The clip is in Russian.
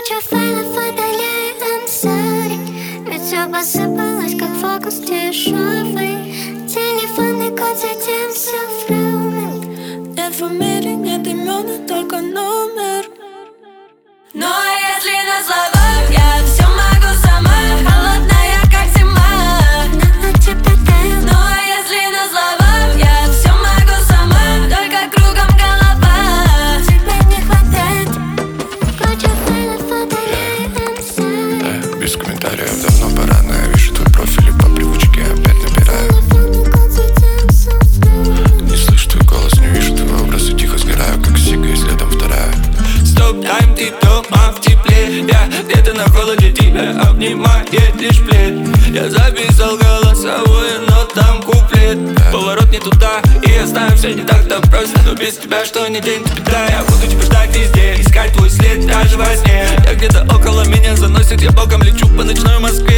Куча файлов, удали, I'm sorry. Ведь все посыпалось, как фокус дешевый. Телефонный код, затем все в роуминг. Нет фамилий, нет имен, а только номер. Но если на словах я все могу сама, холодная как зима. На тебя таю. Но если на словах я все могу сама, только кругом голова. Тебя не хватает. Куча файлов, удали, I'm sorry. Без комментариев, давно пора. Но я вижу твой профиль и по привычке опять набираю. Телефонный код, затем все в роуминг. Не слышу твой голос, не вижу твой образ и тихо сгораю, как сига, и следом вторая. Стоп, тайм, ты дома в тепле. Я где-то на холоде, тебя обнимает лишь плед. Я записал голосовое, но там куплет. Поворот не туда, и я знаю, все не так-то просто. Но без тебя что ни день, беда. Я буду тебя ждать везде, искать твой след даже во сне. Я где-то около меня заносит, я боком лечу по ночной Москве.